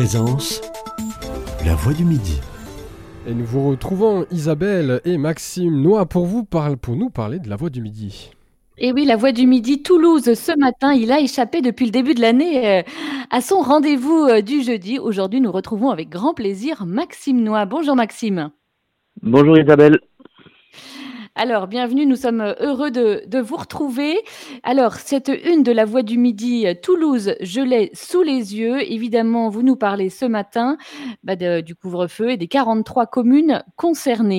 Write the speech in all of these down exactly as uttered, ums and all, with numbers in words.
Présence, la voix du midi. Et nous vous retrouvons Isabelle et Maxime Noix pour vous parle, pour nous parler de la voix du midi. Et oui, la Voix du Midi, Toulouse, ce matin, il a échappé depuis le début de l'année euh, à son rendez-vous euh, du jeudi. Aujourd'hui, nous retrouvons avec grand plaisir Maxime Noix. Bonjour Maxime. Bonjour Isabelle. Alors, bienvenue, nous sommes heureux de, de vous retrouver. Alors, cette une de la Voix du Midi, euh, Toulouse, je l'ai sous les yeux. Évidemment, vous nous parlez ce matin bah, de- du couvre-feu et des quarante-trois communes concernées.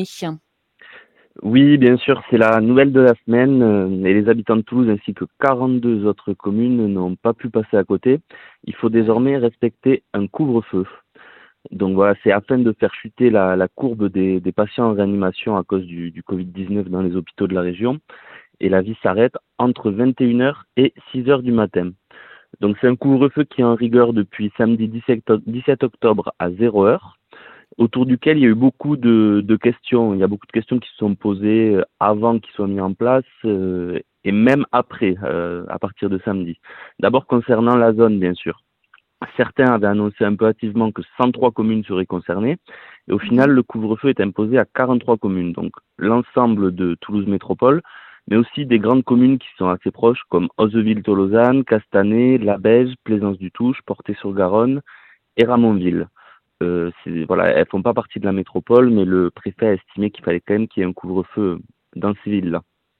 Oui, bien sûr, c'est la nouvelle de la semaine euh, et les habitants de Toulouse ainsi que quarante-deux autres communes n'ont pas pu passer à côté. Il faut désormais respecter un couvre-feu. Donc voilà, c'est afin de faire chuter la, la courbe des, des patients en réanimation à cause du, du covid dix-neuf dans les hôpitaux de la région. Et la vie s'arrête entre vingt et une heures et six heures du matin. Donc c'est un couvre-feu qui est en rigueur depuis samedi dix-sept octobre à zéro heure, autour duquel il y a eu beaucoup de, de questions. Il y a beaucoup de questions qui se sont posées euh, avant qu'il soit mis en place euh, et même après, euh, à partir de samedi. D'abord concernant la zone, bien sûr. Certains avaient annoncé un peu hâtivement que cent trois communes seraient concernées. Et au final, le couvre-feu est imposé à quarante-trois communes. Donc l'ensemble de Toulouse Métropole, mais aussi des grandes communes qui sont assez proches, comme Ozzeville-Tolosane, Castanet, Labège, Plaisance-du-Touche, Portet-sur-Garonne et Ramonville. Euh, c'est, voilà, elles font pas partie de la métropole, mais le préfet a estimé qu'il fallait quand même qu'il y ait un couvre-feu dans ces villes-là.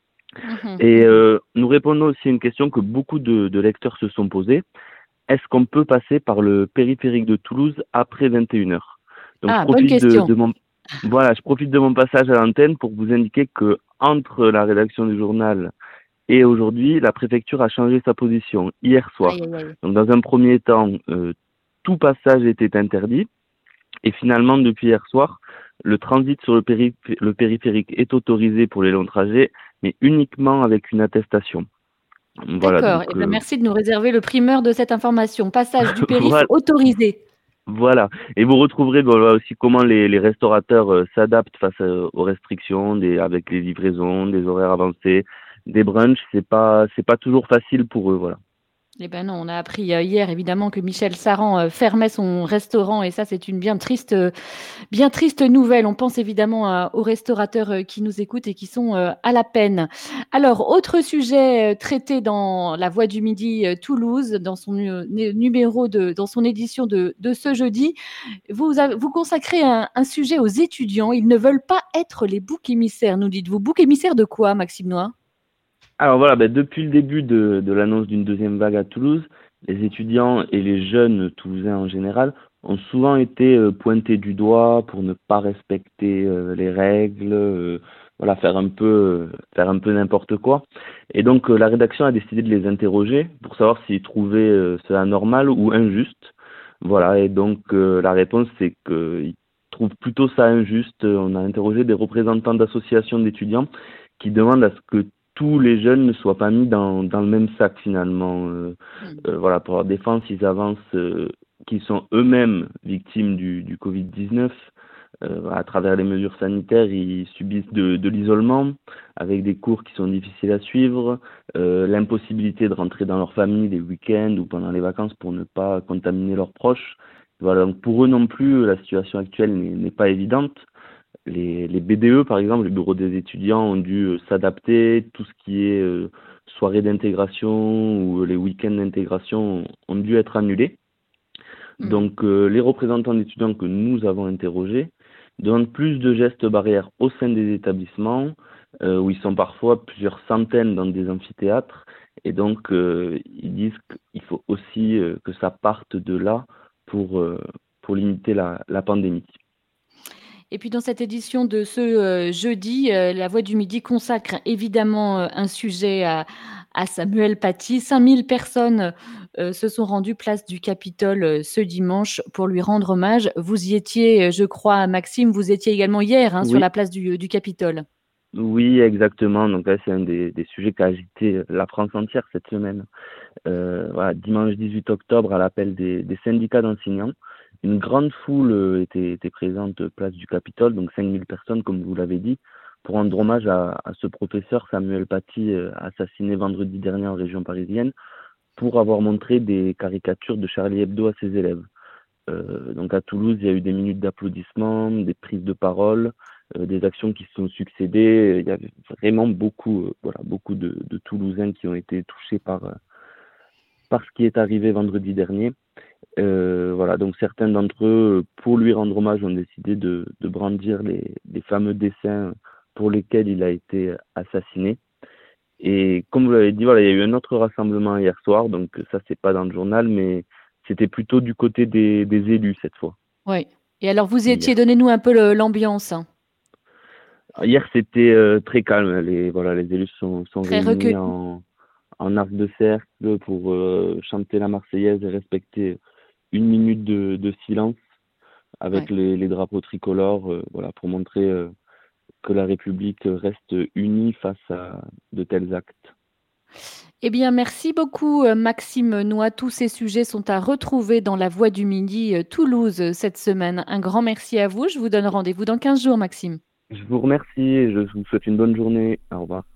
Mhm. Et euh, nous répondons aussi à une question que beaucoup de, de lecteurs se sont posées. Est-ce qu'on peut passer par le périphérique de Toulouse après vingt et une heures? Donc je Ah, bonne profite de, question. de mon voilà, je profite de mon passage à l'antenne pour vous indiquer que entre la rédaction du journal et aujourd'hui, la préfecture a changé sa position hier soir. Aïe, aïe, aïe. Donc dans un premier temps, euh, tout passage était interdit. Et finalement, depuis hier soir, le transit sur le, péri- le périphérique est autorisé pour les longs trajets, mais uniquement avec une attestation. Voilà, D'accord. donc Eh ben, euh, merci de nous réserver le primeur de cette information. Passage du périph' voilà, autorisé. voilà. Et vous retrouverez voilà, aussi comment les, les restaurateurs euh, s'adaptent face euh, aux restrictions, des, avec les livraisons, des horaires avancés, des brunchs. C'est pas, c'est pas toujours facile pour eux, voilà. Eh ben non, on a appris euh, hier évidemment que Michel Saran euh, fermait son restaurant et ça c'est une bien triste, euh, bien triste nouvelle. On pense évidemment à- aux restaurateurs euh, qui nous écoutent et qui sont euh, à la peine. Alors, autre sujet euh, traité dans La Voix du Midi euh, Toulouse, dans son nu- nu- numéro de, dans son édition de, de ce jeudi, vous, avez- vous consacrez un, un sujet aux étudiants. Ils ne veulent pas être les boucs émissaires, nous dites-vous. Boucs émissaires de quoi, Maxime Noix? Alors voilà, ben, depuis le début de, de l'annonce d'une deuxième vague à Toulouse, les étudiants et les jeunes toulousains en général ont souvent été euh, pointés du doigt pour ne pas respecter euh, les règles, euh, voilà, faire un peu, euh, faire un peu n'importe quoi. Et donc euh, la rédaction a décidé de les interroger pour savoir s'ils trouvaient euh, cela normal ou injuste. Voilà, et donc euh, la réponse c'est qu'ils trouvent plutôt ça injuste. On a interrogé des représentants d'associations d'étudiants qui demandent à ce que tous les jeunes ne soient pas mis dans, dans le même sac finalement. Euh, Hmm. euh, voilà, pour leur défense, ils avancent euh, qu'ils sont eux-mêmes victimes du, du covid dix-neuf. Euh, à travers les mesures sanitaires, ils subissent de, de l'isolement, avec des cours qui sont difficiles à suivre, euh, l'impossibilité de rentrer dans leur famille les week-ends ou pendant les vacances pour ne pas contaminer leurs proches. Voilà, donc pour eux non plus, la situation actuelle n'est n'est pas évidente. Les, les B D E, par exemple, les bureaux des étudiants, ont dû euh, s'adapter. Tout ce qui est euh, soirée d'intégration ou euh, les week-ends d'intégration ont dû être annulés. Hmm. Donc, euh, les représentants d'étudiants que nous avons interrogés demandent plus de gestes barrières au sein des établissements, euh, où ils sont parfois plusieurs centaines dans des amphithéâtres. Et donc, euh, ils disent qu'il faut aussi euh, que ça parte de là pour, euh, pour limiter la, la pandémie. Et puis dans cette édition de ce euh, jeudi, euh, La Voix du Midi consacre évidemment euh, un sujet à, à Samuel Paty. cinq mille personnes euh, se sont rendues place du Capitole euh, ce dimanche pour lui rendre hommage. Vous y étiez, euh, je crois, Maxime, vous étiez également hier hein, sur Oui. la place du, du Capitole. Oui, exactement. Donc là, c'est un des, des sujets qui a agité la France entière cette semaine. Euh, voilà, dimanche dix-huit octobre, à l'appel des, des syndicats d'enseignants, une grande foule euh, était, était présente place du Capitole, donc cinq mille personnes, comme vous l'avez dit, pour rendre hommage à, à ce professeur Samuel Paty, euh, assassiné vendredi dernier en région parisienne, pour avoir montré des caricatures de Charlie Hebdo à ses élèves. Euh, donc à Toulouse, il y a eu des minutes d'applaudissements, des prises de parole, euh, des actions qui se sont succédées. Il y avait vraiment beaucoup, euh, voilà, beaucoup de, de Toulousains qui ont été touchés par, euh, par ce qui est arrivé vendredi dernier. Euh, voilà, donc certains d'entre eux, pour lui rendre hommage, ont décidé de, de brandir les, les fameux dessins pour lesquels il a été assassiné. Et comme vous l'avez dit, voilà, il y a eu un autre rassemblement hier soir, donc ça c'est pas dans le journal, mais c'était plutôt du côté des, des élus cette fois. Oui. Et alors, vous y Hier, étiez, donnez-nous un peu le- l'ambiance, hein. hier c'était euh, très calme. Les, voilà, les élus sont, sont Très réunis recueilli. en, en arc de cercle pour euh, chanter la Marseillaise et respecter une minute de, de silence avec Ouais. les, les drapeaux tricolores, euh, voilà, pour montrer euh, que la République reste unie face à de tels actes. Eh bien, merci beaucoup, euh, Maxime Noix. Tous ces sujets sont à retrouver dans La Voix du Midi, euh, Toulouse, euh, cette semaine. Un grand merci à vous. Je vous donne rendez-vous dans quinze jours, Maxime. Je vous remercie et je vous souhaite une bonne journée. Au revoir.